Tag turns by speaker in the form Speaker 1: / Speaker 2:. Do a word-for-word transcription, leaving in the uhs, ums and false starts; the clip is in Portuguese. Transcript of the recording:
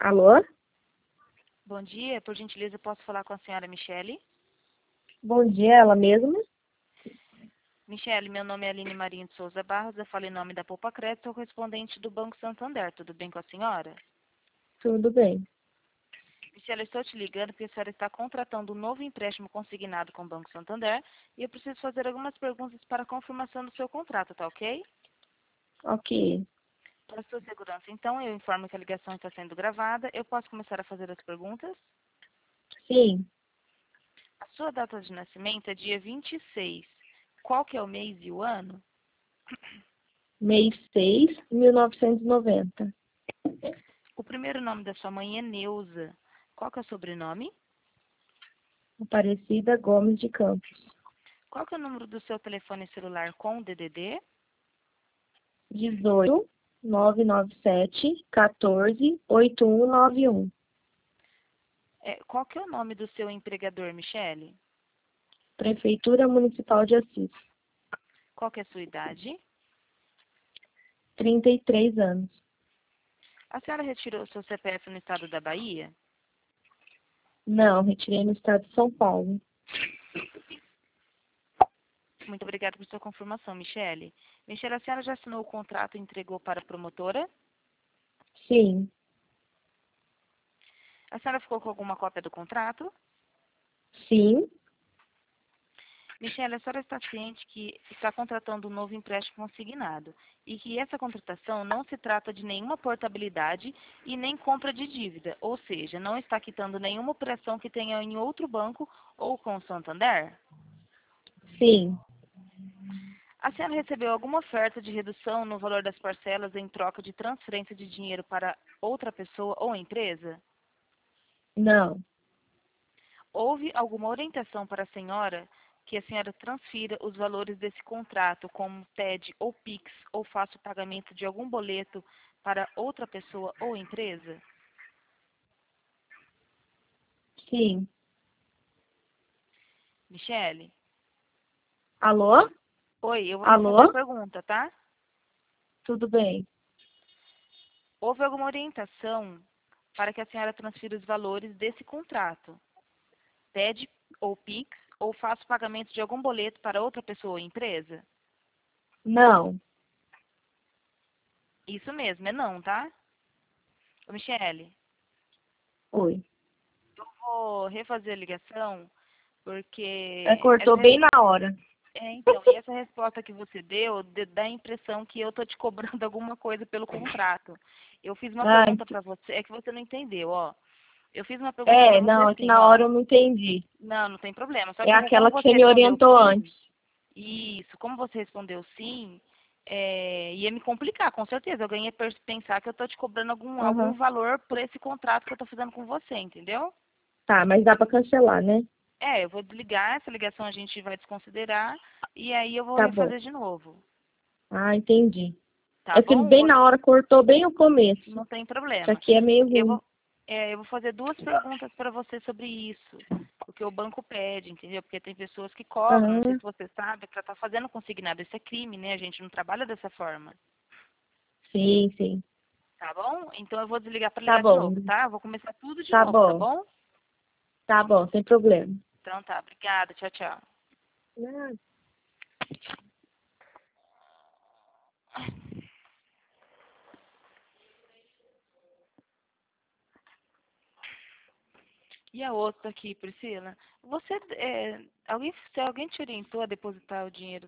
Speaker 1: Alô?
Speaker 2: Bom dia, por gentileza, posso falar com a senhora Michele?
Speaker 1: Bom dia, ela mesma?
Speaker 2: Michele, meu nome é Aline Marinho de Souza Barros, eu falo em nome da Poupa Crédito, sou correspondente do Banco Santander, tudo bem com a senhora?
Speaker 1: Tudo bem.
Speaker 2: Michele, eu estou te ligando porque a senhora está contratando um novo empréstimo consignado com o Banco Santander e eu preciso fazer algumas perguntas para confirmação do seu contrato, tá ok?
Speaker 1: Ok.
Speaker 2: Para sua segurança, então, eu informo que a ligação está sendo gravada. Eu posso começar a fazer as perguntas?
Speaker 1: Sim,
Speaker 2: A sua data de nascimento é dia vinte e seis. Qual que é o mês e o ano?
Speaker 1: mês seis, mil novecentos e noventa.
Speaker 2: O primeiro nome da sua mãe é Neuza. Qual que é o sobrenome?
Speaker 1: Aparecida Gomes de Campos.
Speaker 2: Qual que é o número do seu telefone celular com D D D?
Speaker 1: dezoito, nove nove sete, quatorze, oito um nove um.
Speaker 2: É, qual que é o nome do seu empregador, Michele?
Speaker 1: Prefeitura Municipal de Assis.
Speaker 2: Qual que é a sua idade?
Speaker 1: trinta e três anos.
Speaker 2: A senhora retirou o seu C P F no estado da Bahia?
Speaker 1: Não, retirei no estado de São Paulo.
Speaker 2: Muito obrigada por sua confirmação, Michele. Michele, a senhora já assinou o contrato e entregou para a promotora?
Speaker 1: Sim,
Speaker 2: A senhora ficou com alguma cópia do contrato?
Speaker 1: sim,
Speaker 2: Michele, a senhora está ciente que está contratando um novo empréstimo consignado e que essa contratação não se trata de nenhuma portabilidade e nem compra de dívida, ou seja, não está quitando nenhuma operação que tenha em outro banco ou com o Santander?
Speaker 1: sim.
Speaker 2: A senhora recebeu alguma oferta de redução no valor das parcelas em troca de transferência de dinheiro para outra pessoa ou empresa?
Speaker 1: Não,
Speaker 2: Houve alguma orientação para a senhora que a senhora transfira os valores desse contrato, como T E D ou Pix, ou faça o pagamento de algum boleto para outra pessoa ou empresa?
Speaker 1: sim.
Speaker 2: Michele?
Speaker 1: Alô?
Speaker 2: Oi, eu vou refazer a
Speaker 1: Alô?
Speaker 2: pergunta, tá?
Speaker 1: Tudo bem.
Speaker 2: Houve alguma orientação para que a senhora transfira os valores desse contrato, T E D ou Pix, ou faça o pagamento de algum boleto para outra pessoa ou empresa?
Speaker 1: Não.
Speaker 2: Isso mesmo, é não, tá? Ô, Michele,
Speaker 1: Oi.
Speaker 2: eu vou refazer a ligação
Speaker 1: É,
Speaker 2: porque
Speaker 1: cortou
Speaker 2: essa,
Speaker 1: bem na hora.
Speaker 2: é, então, e essa resposta que você deu de- dá a impressão que eu tô te cobrando alguma coisa pelo contrato. Eu fiz uma
Speaker 1: Ah,
Speaker 2: pergunta
Speaker 1: ent-
Speaker 2: para você, é que você não entendeu, ó. Eu fiz uma pergunta para
Speaker 1: é,
Speaker 2: você
Speaker 1: não, é que
Speaker 2: assim,
Speaker 1: na hora
Speaker 2: ó.
Speaker 1: eu não entendi.
Speaker 2: Não, não tem problema. Só
Speaker 1: É
Speaker 2: que como
Speaker 1: aquela que você
Speaker 2: você
Speaker 1: me
Speaker 2: respondeu
Speaker 1: orientou
Speaker 2: sim,
Speaker 1: antes.
Speaker 2: isso, como você respondeu sim, é, ia me complicar, com certeza. Eu ganhei per- pensar que eu tô te cobrando algum, algum
Speaker 1: Aham.
Speaker 2: valor por esse contrato que eu tô fazendo com você, entendeu?
Speaker 1: Tá, mas dá pra cancelar, né?
Speaker 2: É, eu vou desligar, essa ligação a gente vai desconsiderar e aí eu vou
Speaker 1: Tá bom.
Speaker 2: refazer de novo.
Speaker 1: Ah, entendi.
Speaker 2: Tá
Speaker 1: É que
Speaker 2: bom?
Speaker 1: bem
Speaker 2: Ou-
Speaker 1: na hora cortou bem o começo.
Speaker 2: Não tem
Speaker 1: Isso
Speaker 2: problema.
Speaker 1: aqui é meio
Speaker 2: Eu
Speaker 1: ruim.
Speaker 2: vou, é, eu vou fazer duas perguntas para você sobre isso. Porque o banco pede, entendeu? Porque tem pessoas que cobram, não sei
Speaker 1: Ah,
Speaker 2: se você sabe, para estar fazendo consignado. Isso é crime, né? A gente não trabalha dessa forma.
Speaker 1: sim, sim.
Speaker 2: Tá bom? Então eu vou desligar para
Speaker 1: Tá
Speaker 2: ligar de
Speaker 1: bom.
Speaker 2: novo, tá? Eu vou começar tudo de
Speaker 1: Tá
Speaker 2: novo, tá
Speaker 1: bom.
Speaker 2: bom?
Speaker 1: Tá bom, sem problema.
Speaker 2: Então tá, obrigada. Tchau, tchau.
Speaker 1: Não.
Speaker 2: E a outra aqui, Priscila? Você, é, alguém, se alguém te orientou a depositar o dinheiro